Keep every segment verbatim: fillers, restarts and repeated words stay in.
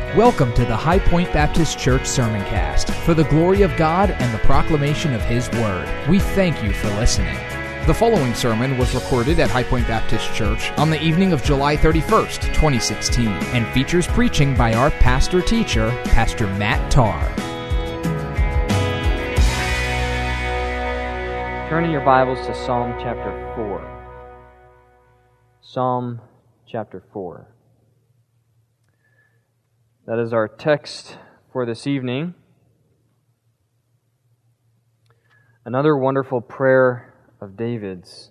Welcome to the High Point Baptist Church Sermoncast for the glory of God and the proclamation of His Word. We thank you for listening. The following sermon was recorded at High Point Baptist Church on the evening of July thirty-first, twenty sixteen, and features preaching by our pastor-teacher, Pastor Matt Tarr. Turning your Bibles to Psalm chapter four. Psalm chapter four. That is our text for this evening. Another wonderful prayer of David's.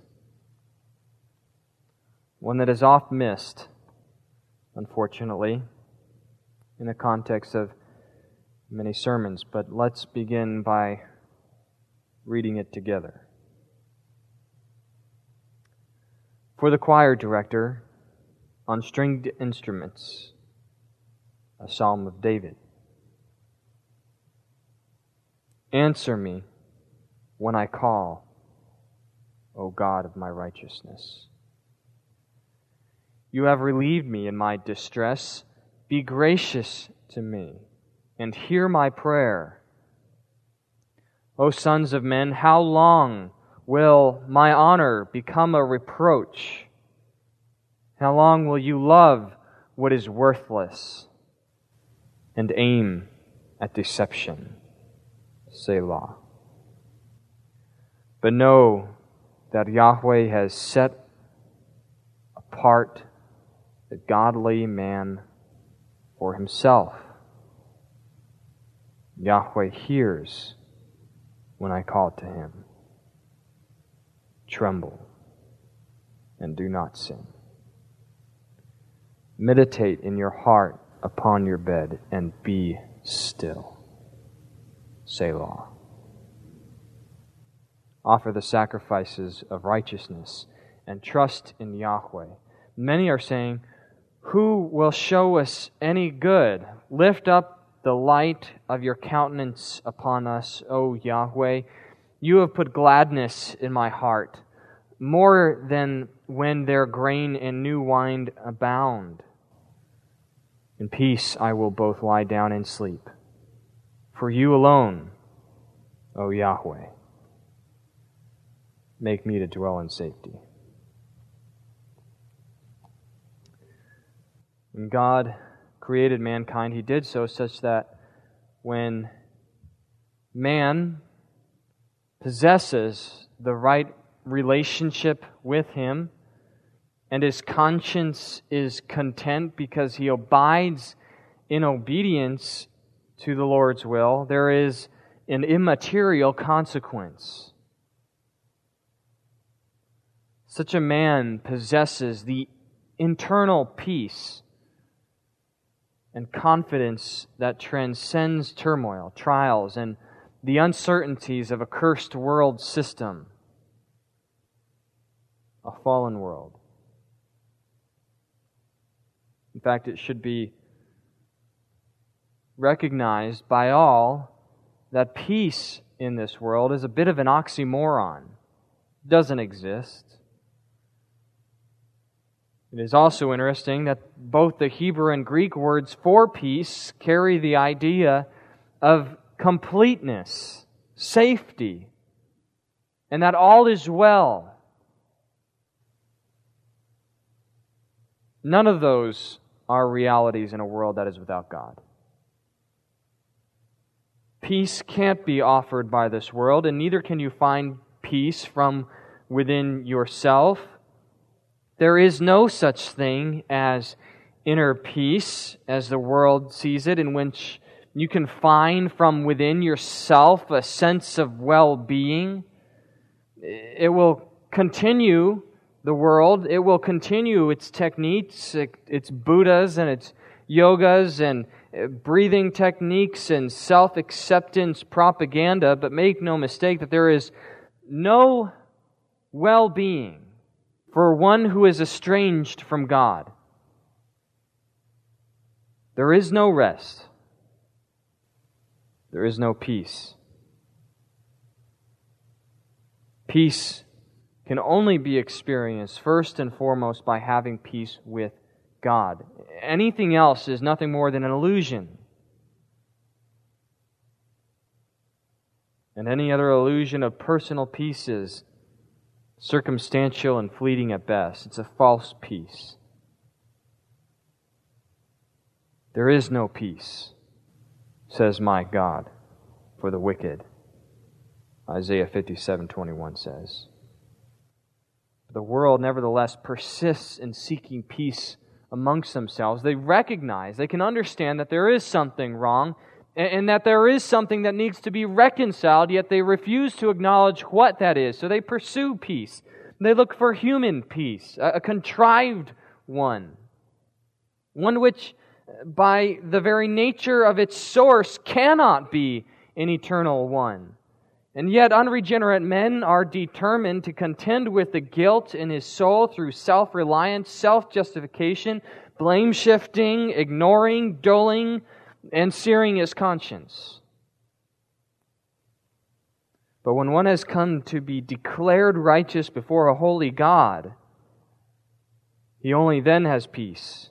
One that is oft missed, unfortunately, in the context of many sermons. But let's begin by reading it together. For the choir director on stringed instruments, a psalm of David. Answer me when I call, O God of my righteousness. You have relieved me in my distress. Be gracious to me and hear my prayer. O sons of men, how long will my honor become a reproach? How long will you love what is worthless and aim at deception? Selah. But know that Yahweh has set apart the godly man for Himself. Yahweh hears when I call to Him. Tremble and do not sin. Meditate in your heart upon your bed and be still. Selah. Offer the sacrifices of righteousness and trust in Yahweh. Many are saying, who will show us any good? Lift up the light of your countenance upon us, O Yahweh. You have put gladness in my heart, more than when their grain and new wine abound. In peace I will both lie down and sleep. For you alone, O Yahweh, make me to dwell in safety. When God created mankind, He did so such that when man possesses the right relationship with Him, and his conscience is content because he abides in obedience to the Lord's will, there is an immaterial consequence. Such a man possesses the internal peace and confidence that transcends turmoil, trials, and the uncertainties of a cursed world system, a fallen world. In fact, it should be recognized by all that peace in this world is a bit of an oxymoron. It doesn't exist. It is also interesting that both the Hebrew and Greek words for peace carry the idea of completeness, safety, and that all is well. None of those are realities in a world that is without God. Peace can't be offered by this world, and neither can you find peace from within yourself. There is no such thing as inner peace as the world sees it, in which you can find from within yourself a sense of well-being. It will continue the world, it will continue its techniques, its Buddhas and its yogas and breathing techniques and self-acceptance propaganda, but make no mistake that there is no well-being for one who is estranged from God. There is no rest. There is no peace. Peace can only be experienced first and foremost by having peace with God. anything else is nothing more than an illusion. And any other illusion of personal peace is circumstantial and fleeting at best. It's a false peace. There is no peace, says my God, for the wicked. Isaiah fifty-seven twenty-one says. The world nevertheless persists in seeking peace amongst themselves. They recognize, they can understand that there is something wrong and that there is something that needs to be reconciled, yet they refuse to acknowledge what that is. So they pursue peace. They look for human peace, a contrived one. One which, by the very nature of its source, cannot be an eternal one. And yet unregenerate men are determined to contend with the guilt in his soul through self-reliance, self-justification, blame-shifting, ignoring, dulling, and searing his conscience. But when one has come to be declared righteous before a holy God, he only then has peace,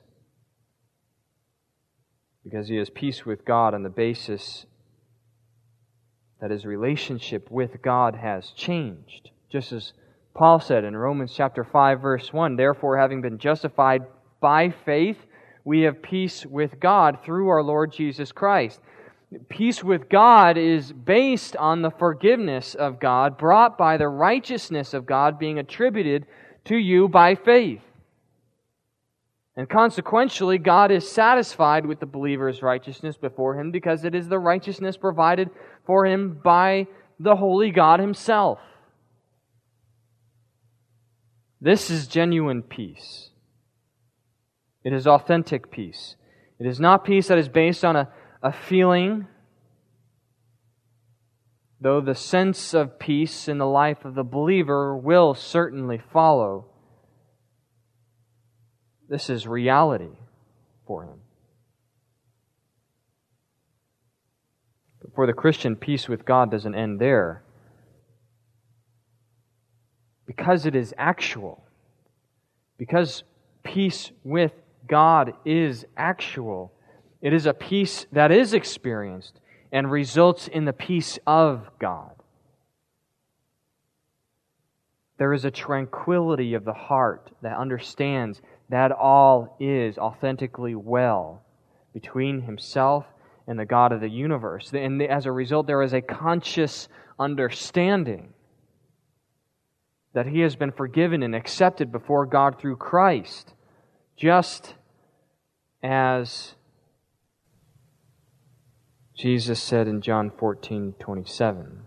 because he has peace with God on the basis that his relationship with God has changed. Just as Paul said in Romans chapter five, verse one, "Therefore, having been justified by faith, we have peace with God through our Lord Jesus Christ." Peace with God is based on the forgiveness of God brought by the righteousness of God being attributed to you by faith. And consequentially, God is satisfied with the believer's righteousness before Him because it is the righteousness provided for him by the holy God Himself. This is genuine peace. It is authentic peace. It is not peace that is based on a, a feeling, though the sense of peace in the life of the believer will certainly follow. This is reality for him. But for the Christian, peace with God doesn't end there. Because it is actual. Because peace with God is actual. It is a peace that is experienced and results in the peace of God. There is a tranquility of the heart that understands that all is authentically well between himself and the God of the universe. And as a result, there is a conscious understanding that he has been forgiven and accepted before God through Christ, just as Jesus said in John fourteen twenty-seven,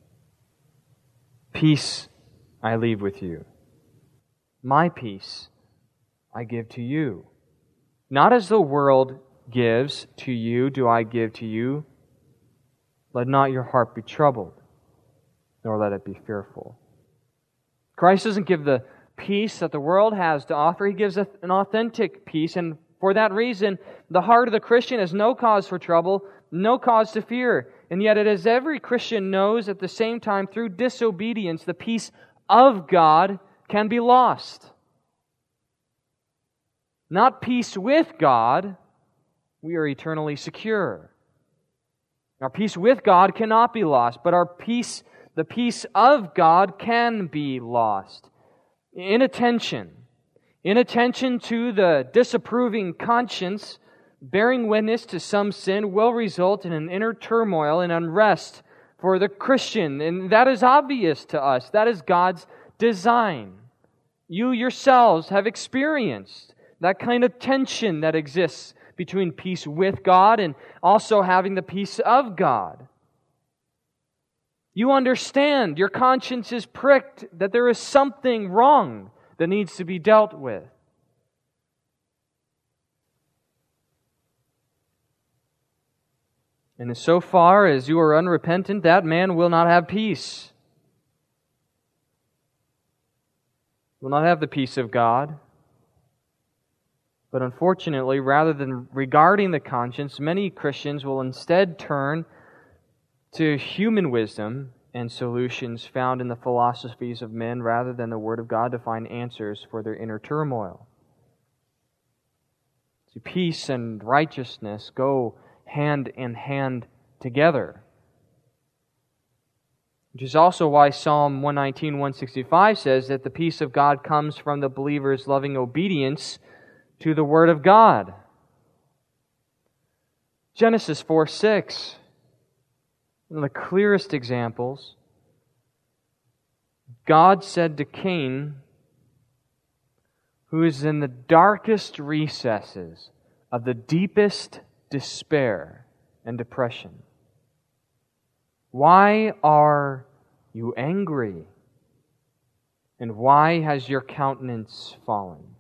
"Peace I leave with you. My peace I give to you. Not as the world gives to you do I give to you. Let not your heart be troubled, nor let it be fearful." Christ doesn't give the peace that the world has to offer. He gives an authentic peace, and for that reason, the heart of the Christian has no cause for trouble, no cause to fear. And yet, it is every Christian knows at the same time, through disobedience, the peace of God can be lost. Not peace with God, we are eternally secure. Our peace with God cannot be lost, but our peace, the peace of God, can be lost. Inattention. Inattention to the disapproving conscience bearing witness to some sin will result in an inner turmoil and unrest for the Christian. And that is obvious to us. That is God's design. You yourselves have experienced that kind of tension that exists between peace with God and also having the peace of God. You understand, your conscience is pricked, that there is something wrong that needs to be dealt with. And so far as you are unrepentant, that man will not have peace. Will not have the peace of God. But unfortunately, rather than regarding the conscience, many Christians will instead turn to human wisdom and solutions found in the philosophies of men rather than the Word of God to find answers for their inner turmoil. See, peace and righteousness go hand in hand together. Which is also why Psalm one nineteen, one sixty-five says that the peace of God comes from the believer's loving obedience to the Word of God. Genesis four six, one of the clearest examples. God said to Cain, who is in the darkest recesses of the deepest despair and depression, "Why are you angry? And why has your countenance fallen?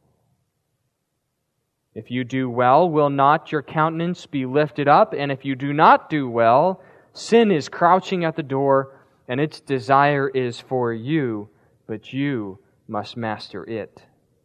If you do well, will not your countenance be lifted up? And if you do not do well, sin is crouching at the door, and its desire is for you, but you must master it."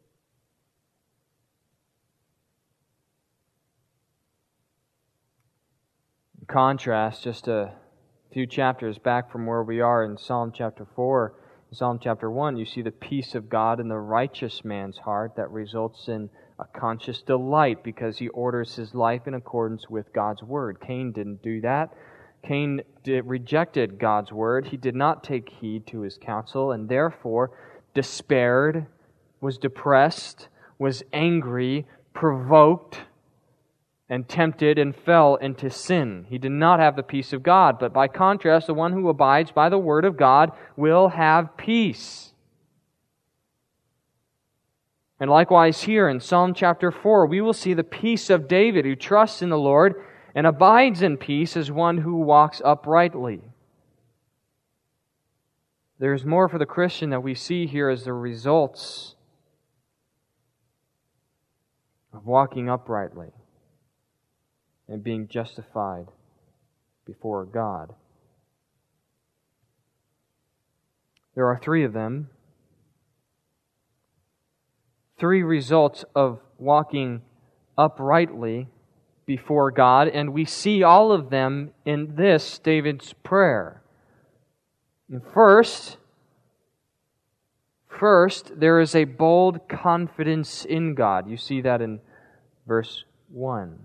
In contrast, just a few chapters back from where we are in Psalm chapter four, in Psalm chapter one, you see the peace of God in the righteous man's heart that results in a conscious delight because he orders his life in accordance with God's Word. Cain didn't do that. Cain did, rejected God's Word. He did not take heed to his counsel, and therefore despaired, was depressed, was angry, provoked, and tempted, and fell into sin. He did not have the peace of God. But by contrast, the one who abides by the Word of God will have peace. And likewise here in Psalm chapter four, we will see the peace of David, who trusts in the Lord and abides in peace as one who walks uprightly. There's more for the Christian that we see here as the results of walking uprightly and being justified before God. There are three of them. Three results of walking uprightly before God, and we see all of them in this, David's prayer. And first, first, there is a bold confidence in God. You see that in verse one.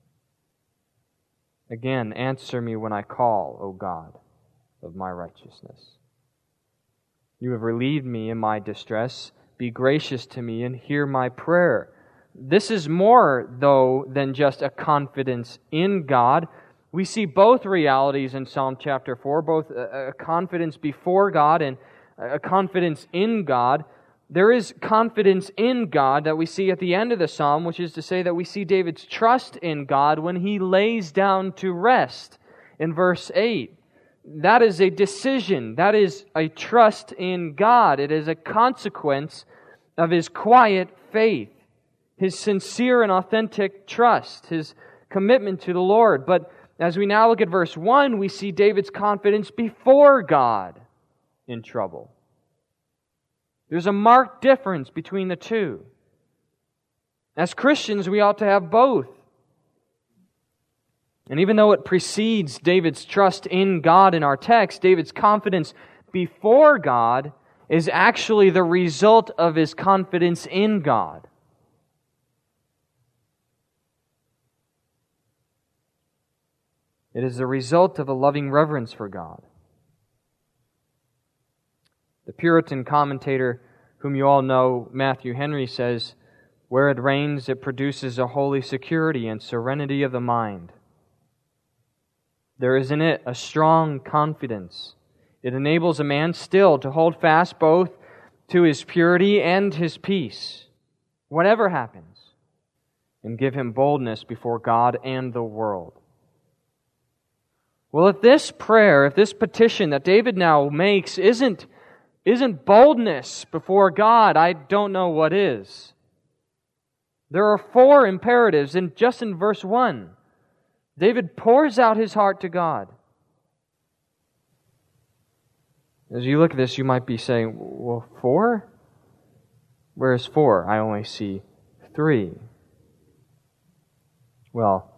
Again, answer me when I call, O God of my righteousness. You have relieved me in my distress. Be gracious to me and hear my prayer. This is more, though, than just a confidence in God. We see both realities in Psalm chapter four, both a confidence before God and a confidence in God. There is confidence in God that we see at the end of the psalm, which is to say that we see David's trust in God when he lays down to rest in verse eight. That is a decision. That is a trust in God. It is a consequence of his quiet faith, his sincere and authentic trust, his commitment to the Lord. But as we now look at verse one, we see David's confidence before God in trouble. There's a marked difference between the two. As Christians, we ought to have both. And even though it precedes David's trust in God in our text, David's confidence before God is actually the result of his confidence in God. It is the result of a loving reverence for God. The Puritan commentator, whom you all know, Matthew Henry, says, "Where it reigns, it produces a holy security and serenity of the mind. There is in it a strong confidence. It enables a man still to hold fast both to his purity and his peace, whatever happens, and give him boldness before God and the world." Well, if this prayer, if this petition that David now makes isn't Isn't boldness before God, I don't know what is. There are four imperatives, and just in verse one, David pours out his heart to God. As you look at this, you might be saying, well, four? Where is four? I only see three. Well,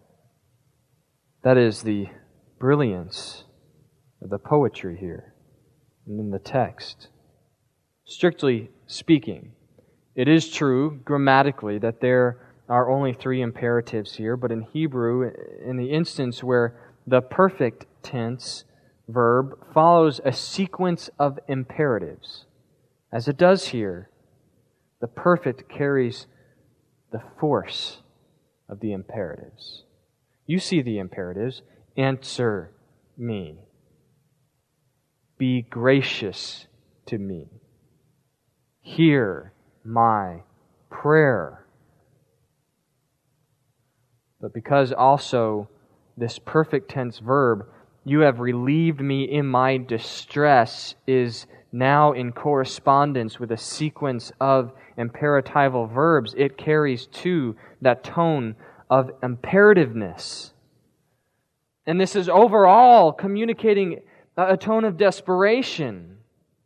that is the brilliance of the poetry here. And in the text. Strictly speaking, it is true grammatically that there are only three imperatives here, but in Hebrew, in the instance where the perfect tense verb follows a sequence of imperatives, as it does here, the perfect carries the force of the imperatives. You see the imperatives. Answer me. Be gracious to me. Hear my prayer. But because also this perfect tense verb, you have relieved me in my distress, is now in correspondence with a sequence of imperatival verbs, it carries too that tone of imperativeness. And this is overall communicating a tone of desperation.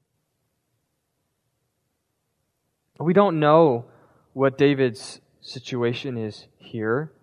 We don't know what David's situation is here.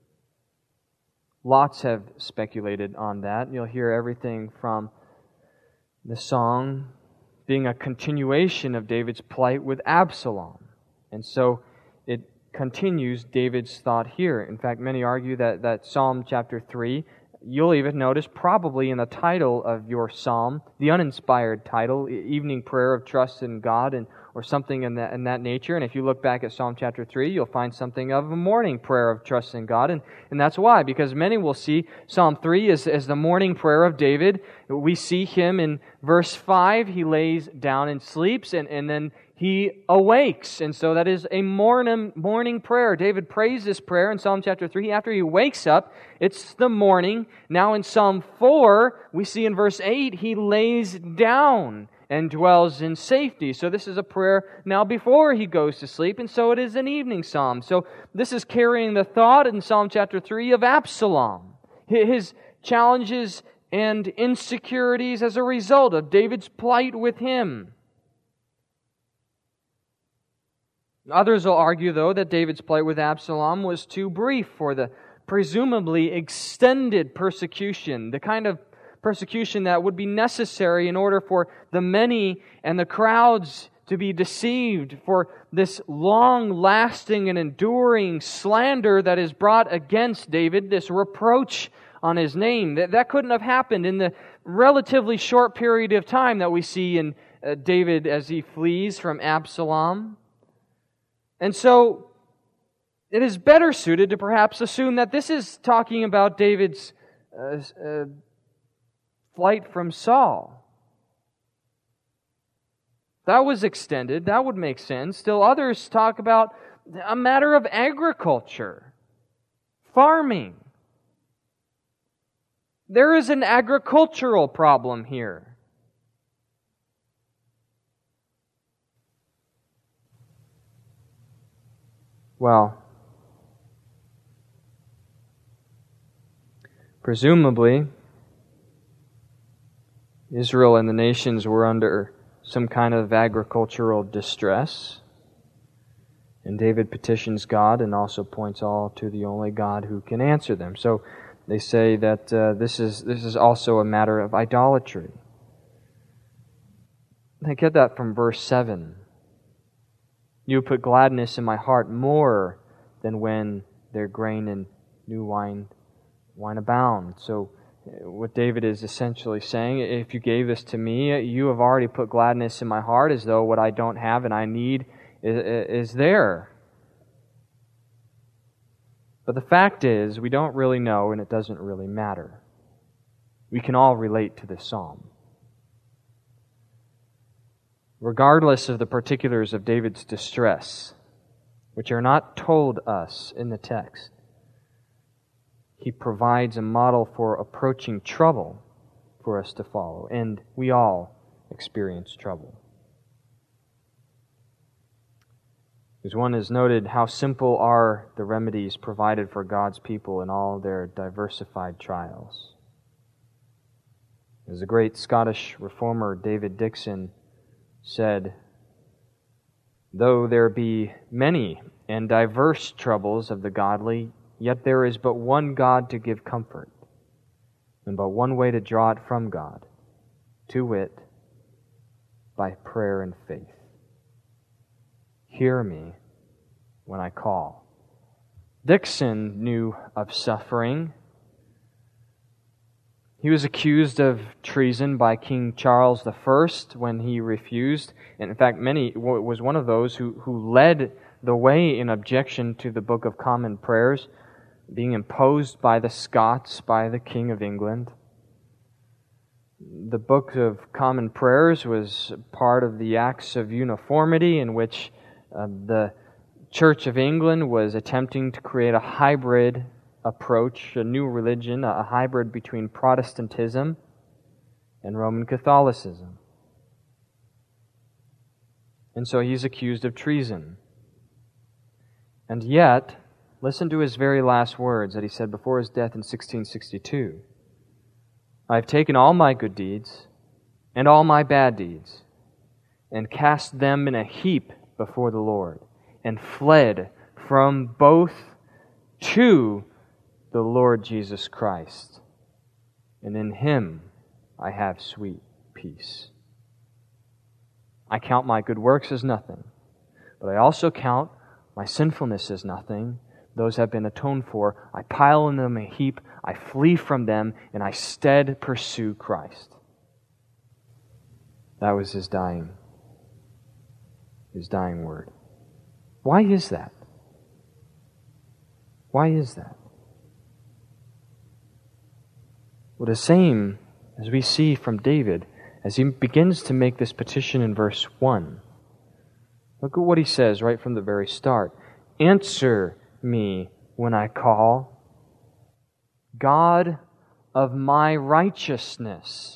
Lots have speculated on that. You'll hear everything from the song being a continuation of David's plight with Absalom. And so it continues David's thought here. In fact, many argue that, that Psalm chapter three, you'll even notice probably in the title of your psalm, the uninspired title, Evening Prayer of Trust in God, and or something in that in that nature. And if you look back at Psalm chapter three, you'll find something of a morning prayer of trust in God. And, and that's why, because many will see Psalm three as, as the morning prayer of David. We see him in verse five, he lays down and sleeps, and, and then he awakes. And so that is a morning, morning prayer. David prays this prayer in Psalm chapter three. After he wakes up, it's the morning. Now in Psalm four, we see in verse eight, he lays down and dwells in safety. So this is a prayer now before he goes to sleep, and so it is an evening psalm. So this is carrying the thought in Psalm chapter three of Absalom, his challenges and insecurities as a result of David's plight with him. Others will argue, though, that David's plight with Absalom was too brief for the presumably extended persecution, the kind of persecution that would be necessary in order for the many and the crowds to be deceived, for this long-lasting and enduring slander that is brought against David, this reproach on his name. That, that couldn't have happened in the relatively short period of time that we see in uh, David as he flees from Absalom. And so it is better suited to perhaps assume that this is talking about David's uh, uh, flight from Saul. That was extended. That would make sense. Still others talk about a matter of agriculture, farming. There is an agricultural problem here. Well, presumably, Israel and the nations were under some kind of agricultural distress. And David petitions God and also points all to the only God who can answer them. So they say that uh, this is this is also a matter of idolatry. I get that from verse seven. You put gladness in my heart more than when their grain and new wine wine abound. So what David is essentially saying, if you gave this to me, you have already put gladness in my heart, as though what I don't have and I need is, is there. But the fact is, we don't really know, and it doesn't really matter. We can all relate to this psalm. Regardless of the particulars of David's distress, which are not told us in the text, he provides a model for approaching trouble for us to follow, and we all experience trouble. As one has noted, how simple are the remedies provided for God's people in all their diversified trials. As the great Scottish reformer David Dixon said, though there be many and diverse troubles of the godly, yet there is but one God to give comfort, and but one way to draw it from God, to wit, by prayer and faith. Hear me when I call. Dixon knew of suffering. He was accused of treason by King Charles the First when he refused, and in fact, many was one of those who, who led the way in objection to the Book of Common Prayers, being imposed by the Scots, by the King of England. The Book of Common Prayers was part of the Acts of Uniformity, in which uh, the Church of England was attempting to create a hybrid approach, a new religion, a hybrid between Protestantism and Roman Catholicism. And so he's accused of treason. And yet, listen to his very last words that he said before his death in sixteen sixty-two. I have taken all my good deeds and all my bad deeds and cast them in a heap before the Lord and fled from both to the Lord Jesus Christ. And in Him I have sweet peace. I count my good works as nothing, but I also count my sinfulness as nothing. Those have been atoned for. I pile in them a heap. I flee from them, and I stead pursue Christ. That was his dying, his dying word. Why is that? Why is that? Well, the same as we see from David as he begins to make this petition in verse one. Look at what he says right from the very start. Answer me when I call, God of my righteousness.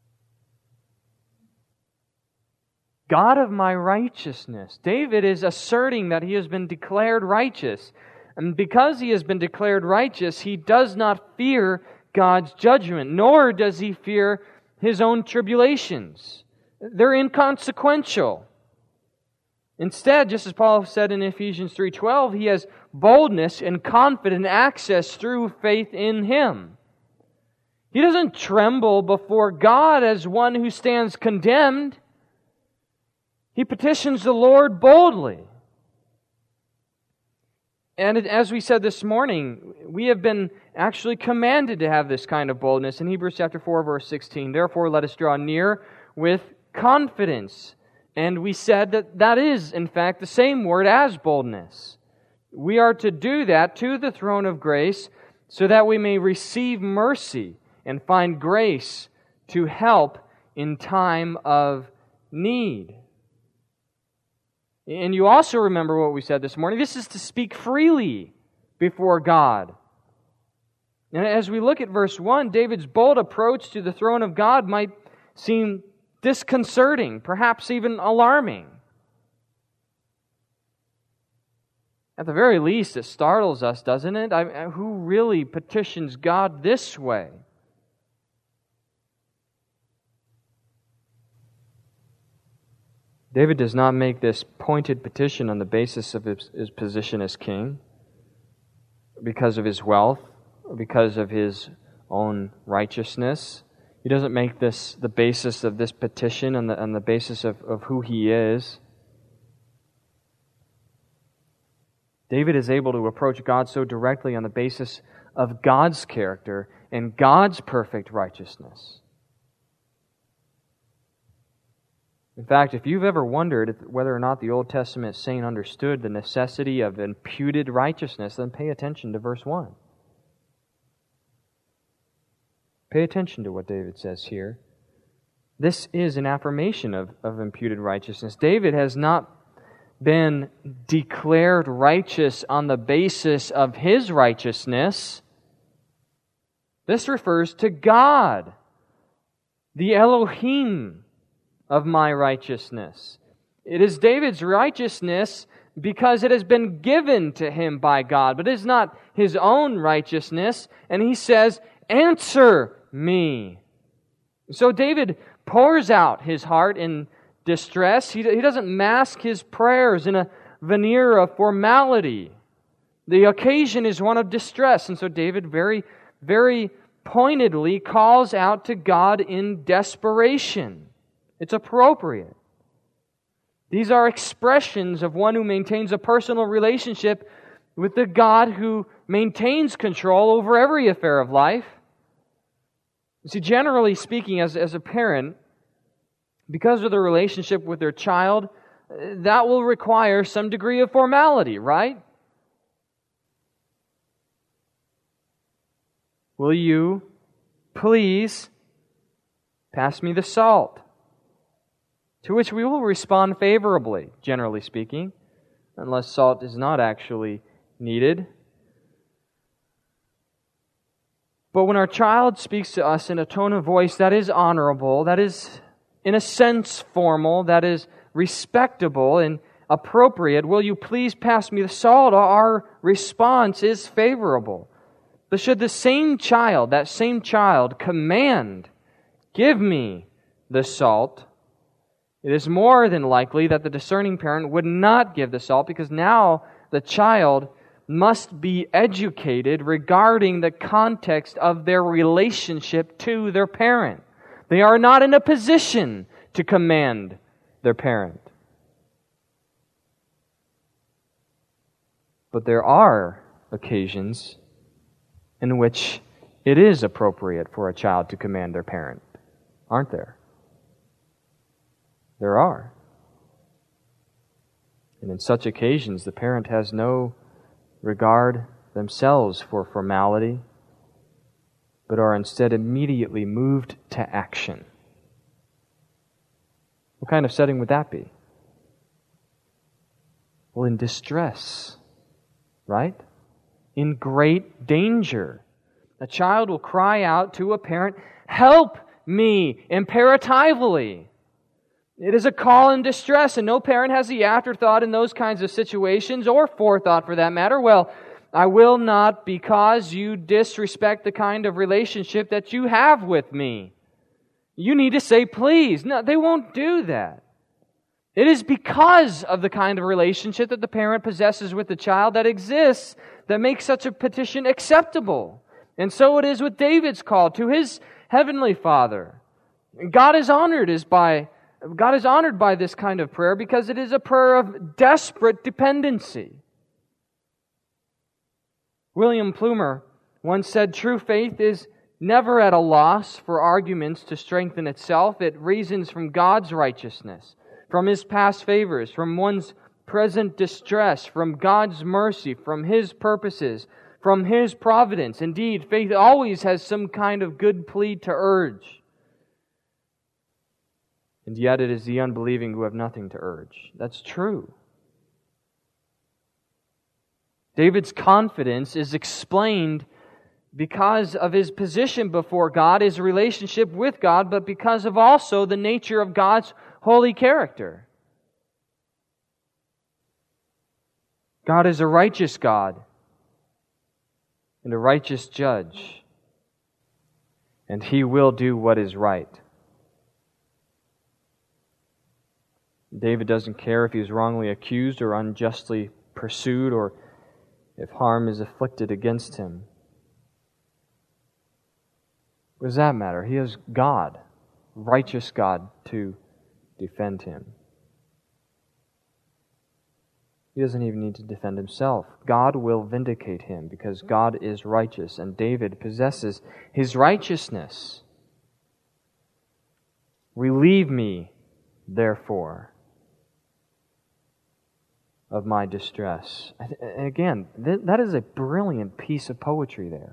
God of my righteousness. David is asserting that he has been declared righteous. And because he has been declared righteous, he does not fear God's judgment, nor does he fear his own tribulations. They're inconsequential. Instead, just as Paul said in Ephesians three twelve, he has boldness and confident access through faith in Him. He doesn't tremble before God as one who stands condemned. He petitions the Lord boldly. And as we said this morning, we have been actually commanded to have this kind of boldness in Hebrews chapter four, verse sixteen. Therefore, let us draw near with confidence. And we said that that is, in fact, the same word as boldness. We are to do that to the throne of grace so that we may receive mercy and find grace to help in time of need. And you also remember what we said this morning. This is to speak freely before God. And as we look at verse one, David's bold approach to the throne of God might seem disconcerting, perhaps even alarming. At the very least, it startles us, doesn't it? I, who really petitions God this way? David does not make this pointed petition on the basis of his, his position as king, because of his wealth, or because of his own righteousness. He doesn't make this the basis of this petition on the, on the basis of, of who he is. David is able to approach God so directly on the basis of God's character and God's perfect righteousness. In fact, if you've ever wondered whether or not the Old Testament saint understood the necessity of imputed righteousness, then pay attention to verse one. Pay attention to what David says here. This is an affirmation of, of imputed righteousness. David has not been declared righteous on the basis of his righteousness. This refers to God, the Elohim of my righteousness. It is David's righteousness because it has been given to him by God, but it is not his own righteousness. And he says, answer me. So David pours out his heart in distress. He, he doesn't mask his prayers in a veneer of formality. The occasion is one of distress. And so David very, very pointedly calls out to God in desperation. It's appropriate. These are expressions of one who maintains a personal relationship with the God who maintains control over every affair of life. You see, generally speaking, as, as a parent, because of the relationship with their child, that will require some degree of formality, right? Will you please pass me the salt? To which we will respond favorably, generally speaking, unless salt is not actually needed. But when our child speaks to us in a tone of voice that is honorable, that is in a sense formal, that is respectable and appropriate, will you please pass me the salt? Our response is favorable. But should the same child, that same child, command, give me the salt, it is more than likely that the discerning parent would not give the salt, because now the child must be educated regarding the context of their relationship to their parent. They are not in a position to command their parent. But there are occasions in which it is appropriate for a child to command their parent, aren't there? There are. And in such occasions, the parent has no regard themselves for formality, but are instead immediately moved to action. What kind of setting would that be? Well, in distress, right? In great danger. A child will cry out to a parent, "Help me," imperatively. It is a call in distress, and no parent has the afterthought in those kinds of situations, or forethought for that matter. Well, I will not, because you disrespect the kind of relationship that you have with me. You need to say please. No, they won't do that. It is because of the kind of relationship that the parent possesses with the child that exists that makes such a petition acceptable. And so it is with David's call to his heavenly Father. God is honored is by God is honored by this kind of prayer because it is a prayer of desperate dependency. William Plumer once said, "True faith is never at a loss for arguments to strengthen itself. It reasons from God's righteousness, from His past favors, from one's present distress, from God's mercy, from His purposes, from His providence. Indeed, faith always has some kind of good plea to urge. And yet it is the unbelieving who have nothing to urge." That's true. David's confidence is explained because of his position before God, his relationship with God, but because of also the nature of God's holy character. God is a righteous God and a righteous judge, and He will do what is right. David doesn't care if he's wrongly accused or unjustly pursued or if harm is afflicted against him. What does that matter? He has God, righteous God, to defend him. He doesn't even need to defend himself. God will vindicate him because God is righteous, and David possesses His righteousness. "Relieve me, therefore, of my distress." And again, th- that is a brilliant piece of poetry there.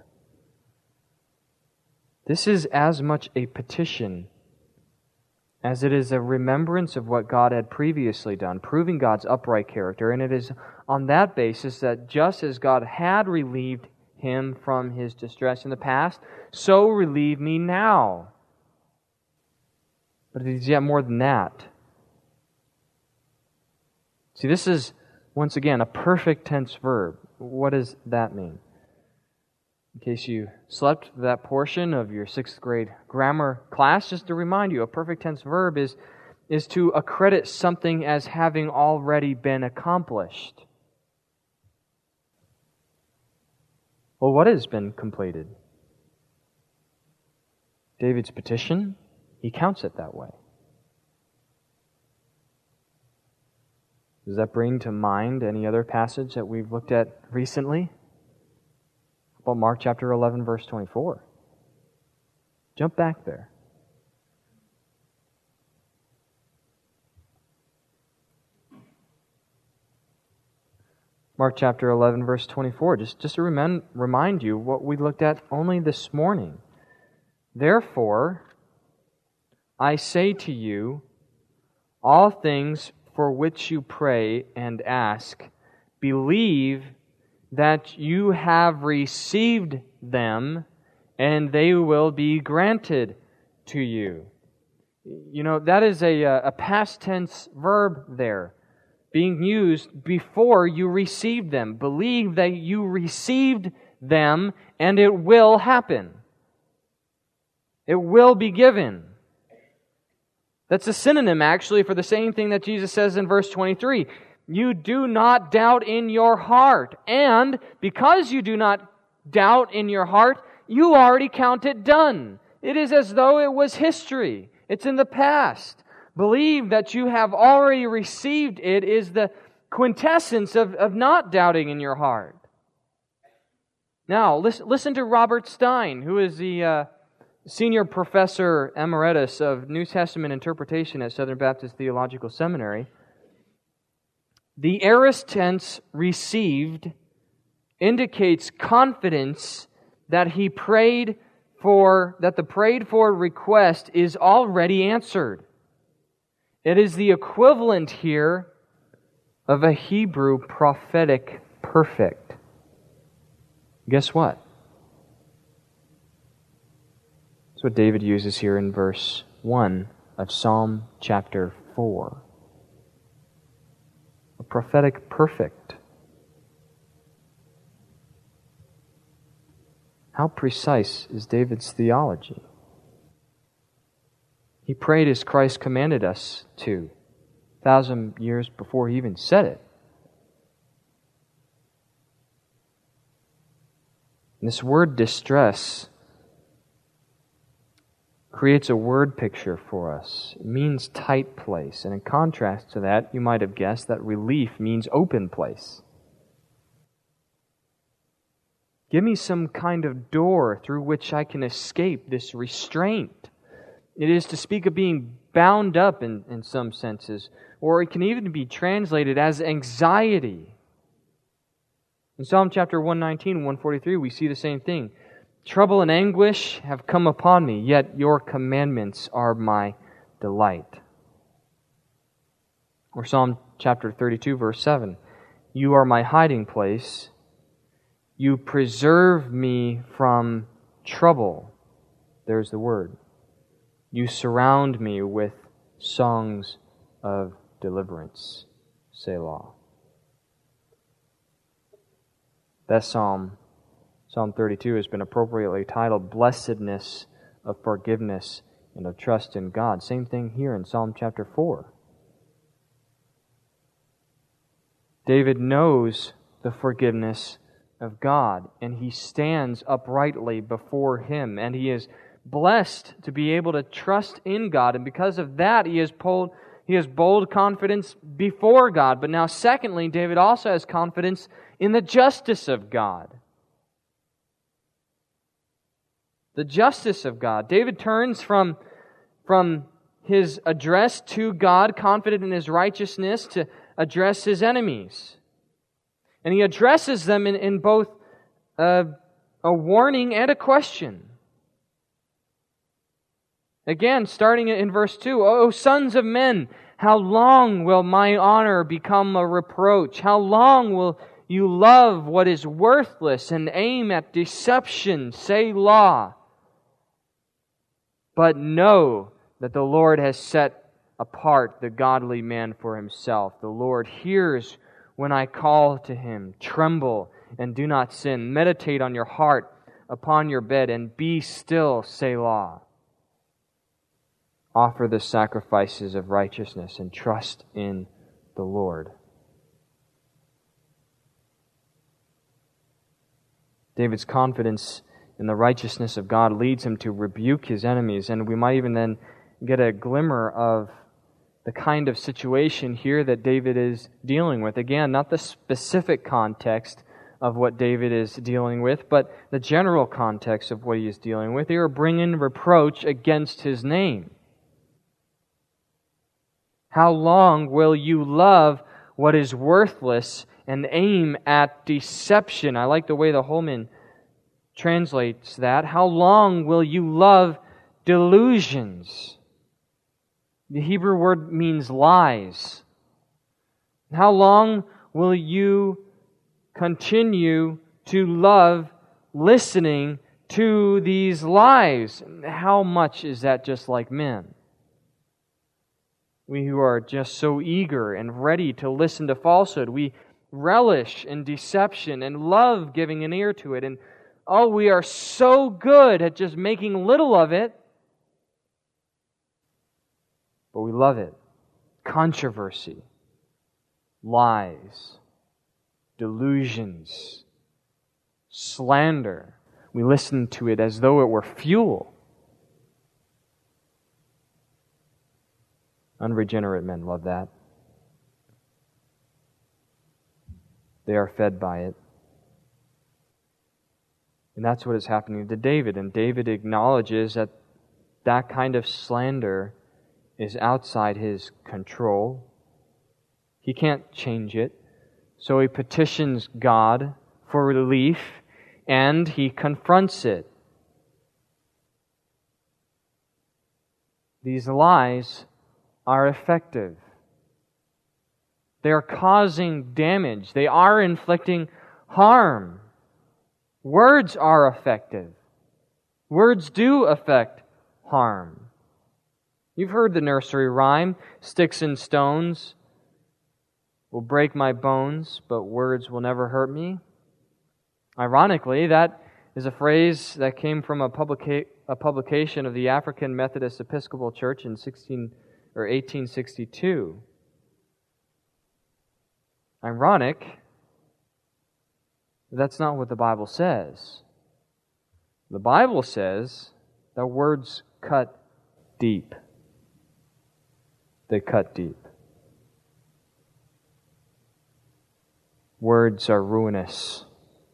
This is as much a petition as it is a remembrance of what God had previously done, proving God's upright character. And it is on that basis that just as God had relieved him from his distress in the past, so relieve me now. But it is yet more than that. See, this is once again, a perfect tense verb. What does that mean? In case you slept that portion of your sixth grade grammar class, just to remind you, a perfect tense verb is, is to accredit something as having already been accomplished. Well, what has been completed? David's petition, he counts it that way. Does that bring to mind any other passage that we've looked at recently? How about Mark chapter eleven, verse twenty-four? Jump back there. Mark chapter eleven, verse twenty-four, just, just to remind, remind you what we looked at only this morning. Therefore, I say to you, all things for which you pray and ask, believe that you have received them, and they will be granted to you. You know, that is a, a past tense verb there, being used before you received them. Believe that you received them, and it will happen. It will be given. That's a synonym, actually, for the same thing that Jesus says in verse twenty-three. You do not doubt in your heart. And because you do not doubt in your heart, you already count it done. It is as though it was history. It's in the past. Believe that you have already received it is the quintessence of, of not doubting in your heart. Now, listen, listen to Robert Stein, who is the uh, senior professor emeritus of New Testament interpretation at Southern Baptist Theological Seminary. The aorist tense received indicates confidence that he prayed for, that the prayed for request is already answered. It is the equivalent here of a Hebrew prophetic perfect. Guess what? That's what David uses here in verse one of Psalm chapter four. A prophetic perfect. How precise is David's theology? He prayed as Christ commanded us to, a thousand years before he even said it. And this word distress creates a word picture for us. It means tight place. And in contrast to that, you might have guessed that relief means open place. Give me some kind of door through which I can escape this restraint. It is to speak of being bound up in, in some senses, or it can even be translated as anxiety. In Psalm chapter one nineteen, one forty-three, we see the same thing. Trouble and anguish have come upon me, yet your commandments are my delight. Or Psalm chapter thirty-two, verse seven. You are my hiding place. You preserve me from trouble. There's the word. You surround me with songs of deliverance. Selah. That psalm, Psalm thirty-two, has been appropriately titled Blessedness of Forgiveness and of Trust in God. Same thing here in Psalm chapter four. David knows the forgiveness of God, and he stands uprightly before Him, and he is blessed to be able to trust in God, and because of that, he has bold, he has bold confidence before God. But now, secondly, David also has confidence in the justice of God. The justice of God. David turns from, from his address to God, confident in His righteousness, to address his enemies. And he addresses them in, in both a, a warning and a question. Again, starting in verse two, O sons of men, how long will my honor become a reproach? How long will you love what is worthless and aim at deception? Selah. But know that the Lord has set apart the godly man for Himself. The Lord hears when I call to Him. Tremble and do not sin. Meditate on your heart upon your bed and be still. Selah. Offer the sacrifices of righteousness and trust in the Lord. David's confidence in the righteousness of God leads him to rebuke his enemies, and we might even then get a glimmer of the kind of situation here that David is dealing with. Again, not the specific context of what David is dealing with, but the general context of what he is dealing with. They are bringing reproach against his name. How long will you love what is worthless and aim at deception? I like the way the Holman translates that. How long will you love delusions? The Hebrew word means lies. How long will you continue to love listening to these lies? How much is that just like men? We who are just so eager and ready to listen to falsehood, we relish in deception and love giving an ear to it. And oh, we are so good at just making little of it, but we love it. Controversy, lies, delusions, slander. We listen to it as though it were fuel. Unregenerate men love that. They are fed by it. And that's what is happening to David. And David acknowledges that that kind of slander is outside his control. He can't change it. So he petitions God for relief, and he confronts it. These lies are effective. They are causing damage. They are inflicting harm. Words are effective. Words do affect harm. You've heard the nursery rhyme, sticks and stones will break my bones, but words will never hurt me. Ironically, that is a phrase that came from a, publica- a publication of the African Methodist Episcopal Church in sixteen or eighteen sixty-two. Ironic, that's not what the Bible says. The Bible says that words cut deep. They cut deep. Words are ruinous.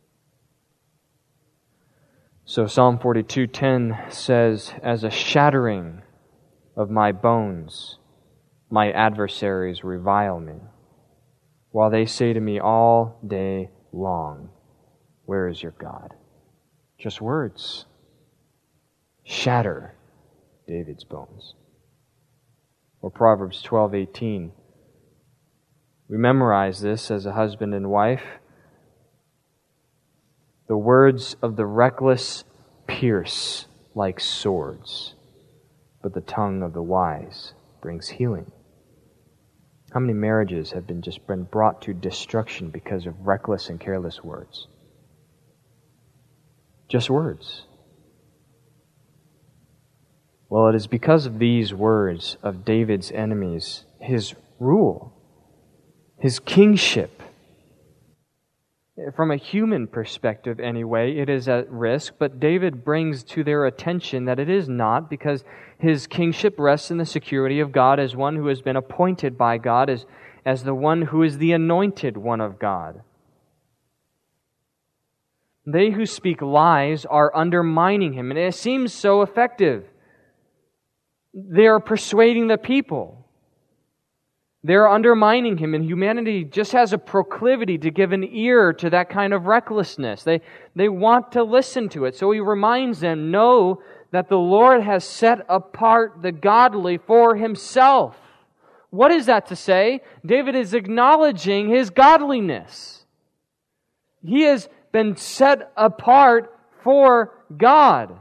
So Psalm forty-two ten says, as a shattering of my bones, my adversaries revile me, while they say to me all day long, where is your God? Just words shatter David's bones. Or Proverbs twelve eighteen. We memorize this as a husband and wife. The words of the reckless pierce like swords, but the tongue of the wise brings healing. How many marriages have been just been brought to destruction because of reckless and careless words? Just words. Well, it is because of these words of David's enemies, his rule, his kingship. From a human perspective anyway, it is at risk, but David brings to their attention that it is not, because his kingship rests in the security of God as one who has been appointed by God, as, as the one who is the anointed one of God. They who speak lies are undermining him, and it seems so effective. They are persuading the people. They're undermining him, and humanity just has a proclivity to give an ear to that kind of recklessness. They, they want to listen to it. So he reminds them, know that the Lord has set apart the godly for himself. What is that to say? David is acknowledging his godliness. He has been set apart for God.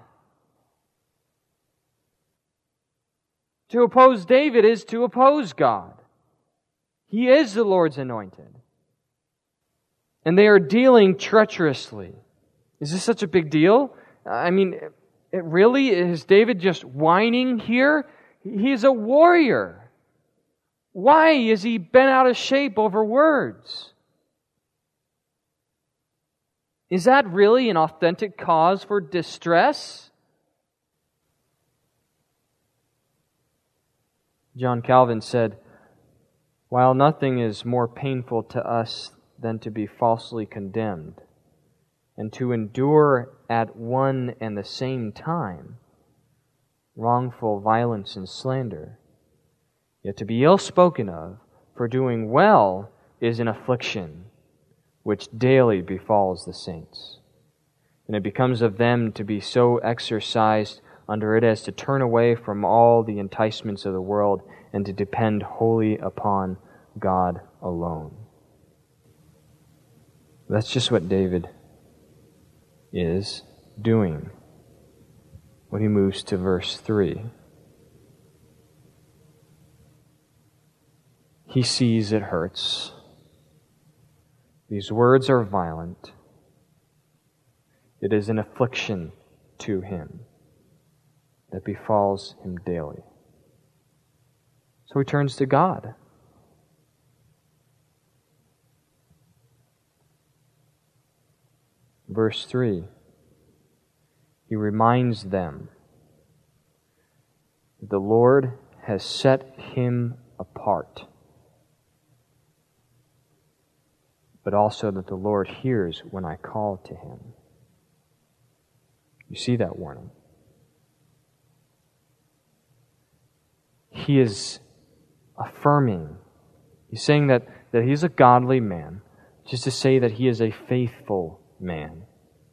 To oppose David is to oppose God. He is the Lord's anointed. And they are dealing treacherously. Is this such a big deal? I mean, it really is David just whining here? He's a warrior. Why is he bent out of shape over words? Is that really an authentic cause for distress? John Calvin said, "While nothing is more painful to us than to be falsely condemned, and to endure at one and the same time wrongful violence and slander, yet to be ill spoken of for doing well is an affliction which daily befalls the saints. And it becomes of them to be so exercised under it as to turn away from all the enticements of the world and to depend wholly upon God alone." That's just what David is doing when he moves to verse three. He sees it hurts. These words are violent. It is an affliction to him that befalls him daily. So he turns to God. Verse three, he reminds them that the Lord has set him apart, but also that the Lord hears when I call to him. You see that warning? He is affirming. He's saying that, that he's a godly man, just to say that he is a faithful man.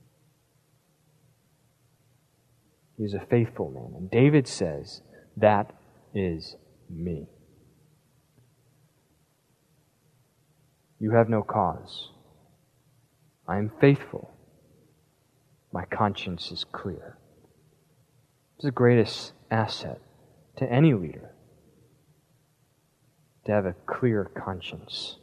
He is a faithful man. And David says, that is me. You have no cause. I am faithful. My conscience is clear. It's the greatest asset to any leader, to have a clear conscience.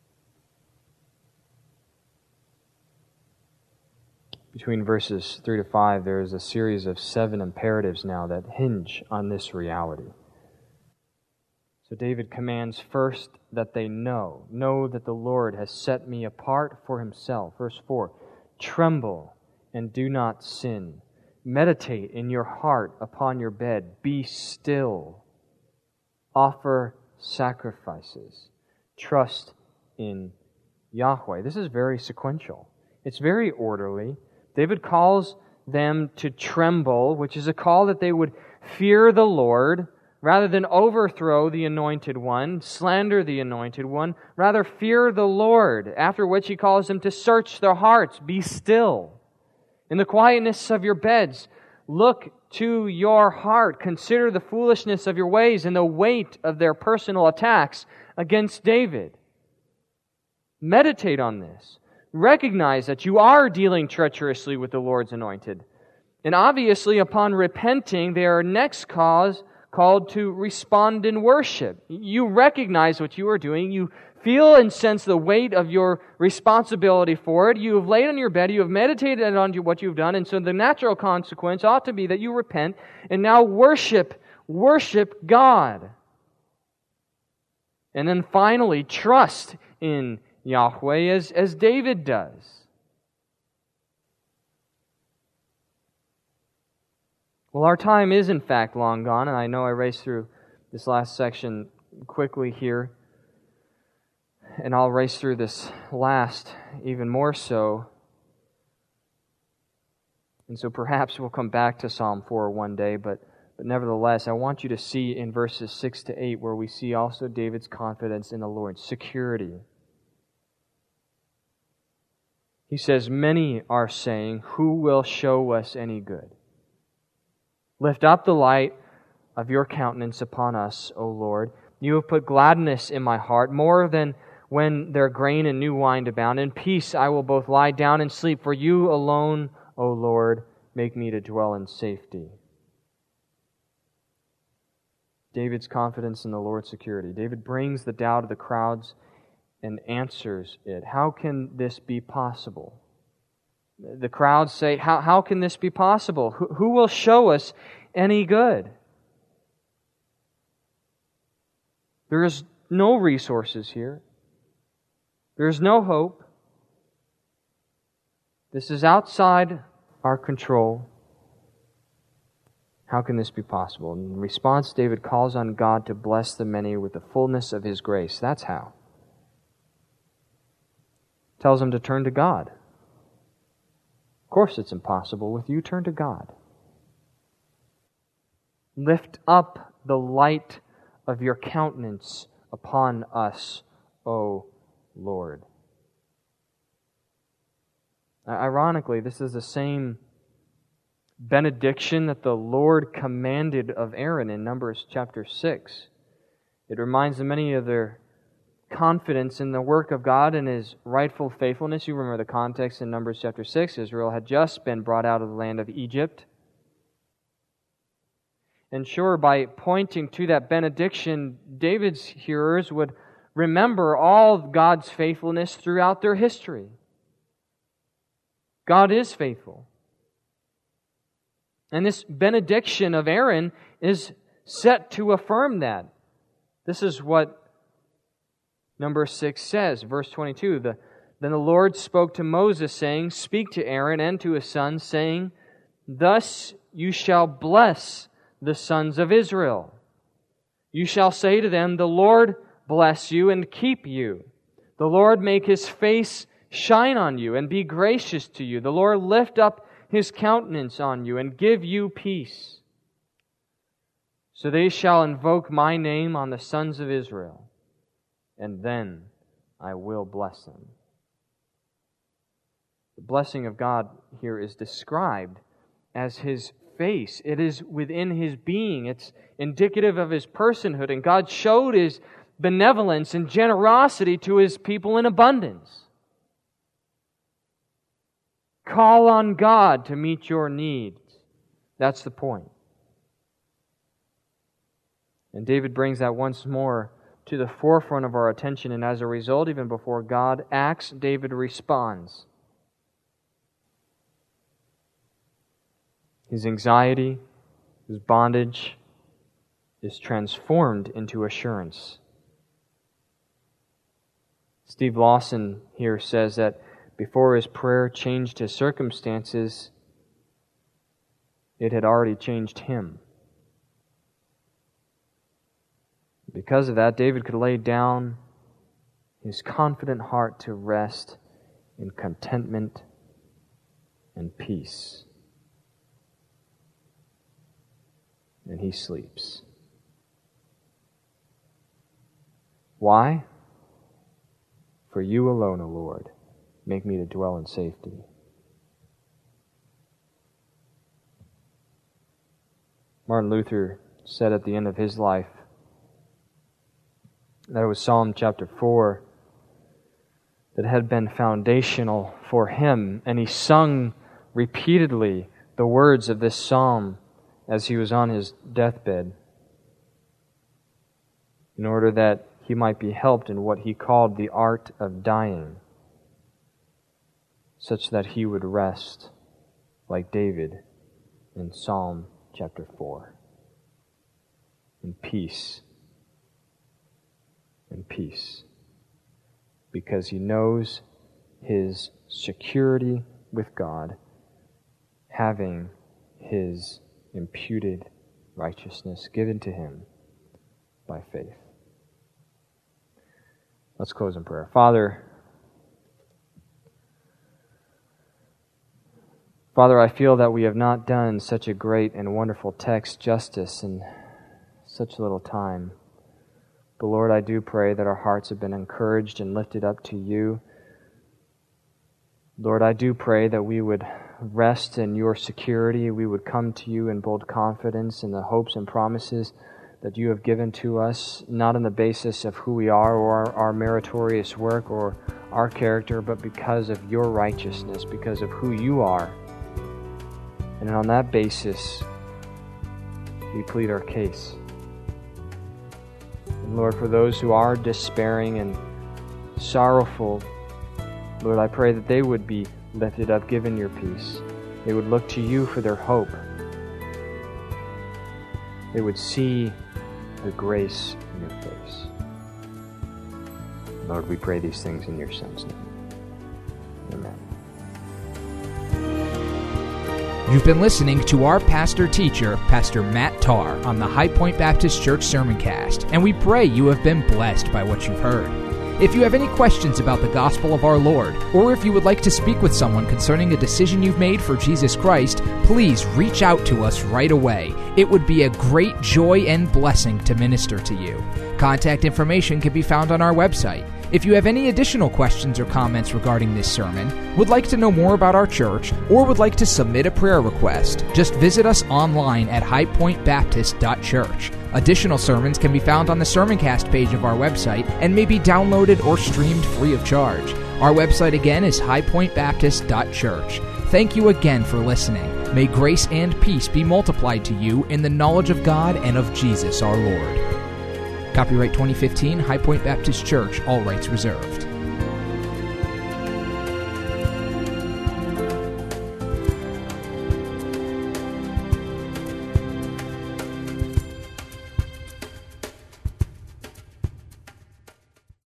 Between verses three to five, there is a series of seven imperatives now that hinge on this reality. So David commands first that they know. Know that the Lord has set me apart for himself. Verse four, tremble and do not sin. Meditate in your heart upon your bed. Be still. Offer sacrifices. Trust in Yahweh. This is very sequential. It's very orderly. David calls them to tremble, which is a call that they would fear the Lord rather than overthrow the Anointed One, slander the Anointed One. Rather fear the Lord, after which he calls them to search their hearts. Be still. In the quietness of your beds, look to your heart. Consider the foolishness of your ways and the weight of their personal attacks against David. Meditate on this. Recognize that you are dealing treacherously with the Lord's anointed. And obviously, upon repenting, they are next cause called to respond in worship. You recognize what you are doing. You feel and sense the weight of your responsibility for it. You have laid on your bed. You have meditated on what you've done. And so the natural consequence ought to be that you repent and now worship, worship God. And then finally, trust in Yahweh as, as David does. Well, our time is in fact long gone, and I know I raced through this last section quickly here, and I'll race through this last even more so. And so perhaps we'll come back to Psalm four one day, but, but nevertheless, I want you to see in verses six to eight where we see also David's confidence in the Lord, security. He says, many are saying, who will show us any good? Lift up the light of your countenance upon us, O Lord. You have put gladness in my heart, more than when their grain and new wine abound. In peace I will both lie down and sleep, for you alone, O Lord, make me to dwell in safety. David's confidence in the Lord's security. David brings the doubt of the crowds and answers it. How can this be possible? The crowds say, how, how can this be possible? Who, who will show us any good? There is no resources here. There is no hope. This is outside our control. How can this be possible? In response, David calls on God to bless the many with the fullness of His grace. That's how. Tells them to turn to God. Of course it's impossible with you. Turn to God. Lift up the light of your countenance upon us, O Lord. Ironically, this is the same benediction that the Lord commanded of Aaron in Numbers chapter six. It reminds them many of their confidence in the work of God and His rightful faithfulness. You remember the context in Numbers chapter six. Israel had just been brought out of the land of Egypt. And sure, by pointing to that benediction, David's hearers would remember all of God's faithfulness throughout their history. God is faithful. And this benediction of Aaron is set to affirm that. This is what Number six says, verse twenty-two, the, Then the Lord spoke to Moses, saying, Speak to Aaron and to his sons, saying, Thus you shall bless the sons of Israel. You shall say to them, The Lord bless you and keep you. The Lord make His face shine on you and be gracious to you. The Lord lift up His countenance on you and give you peace. So they shall invoke my name on the sons of Israel, and then I will bless them. The blessing of God here is described as His face. It is within His being. It's indicative of His personhood. And God showed His benevolence and generosity to His people in abundance. Call on God to meet your needs. That's the point. And David brings that once more to the forefront of our attention, and as a result, even before God acts, David responds. His anxiety, his bondage, is transformed into assurance. Steve Lawson here says that before his prayer changed his circumstances, it had already changed him. Because of that, David could lay down his confident heart to rest in contentment and peace. And he sleeps. Why? For you alone, O Lord, make me to dwell in safety. Martin Luther said at the end of his life that it was Psalm chapter four that had been foundational for him, and he sung repeatedly the words of this psalm as he was on his deathbed, in order that he might be helped in what he called the art of dying, such that he would rest like David in Psalm chapter four, in peace, in peace, because he knows his security with God, having his imputed righteousness given to him by faith. Let's close in prayer. Father, Father, I feel that we have not done such a great and wonderful text justice in such little time. But Lord, I do pray that our hearts have been encouraged and lifted up to you. Lord, I do pray that we would rest in your security. We would come to you in bold confidence in the hopes and promises that you have given to us, not on the basis of who we are or our, our meritorious work or our character, but because of your righteousness, because of who you are. And on that basis, we plead our case. And Lord, for those who are despairing and sorrowful, Lord, I pray that they would be lifted up, given your peace. They would look to you for their hope. They would see the grace in your face. Lord, we pray these things in your Son's name. Amen. You've been listening to our pastor-teacher, Pastor Matt Tarr, on the High Point Baptist Church Sermoncast, and we pray you have been blessed by what you've heard. If you have any questions about the gospel of our Lord, or if you would like to speak with someone concerning a decision you've made for Jesus Christ, please reach out to us right away. It would be a great joy and blessing to minister to you. Contact information can be found on our website. If you have any additional questions or comments regarding this sermon, would like to know more about our church, or would like to submit a prayer request, just visit us online at high point baptist dot church. Additional sermons can be found on the Sermoncast page of our website and may be downloaded or streamed free of charge. Our website again is high point baptist dot church. Thank you again for listening. May grace and peace be multiplied to you in the knowledge of God and of Jesus our Lord. Copyright twenty fifteen, High Point Baptist Church, all rights reserved.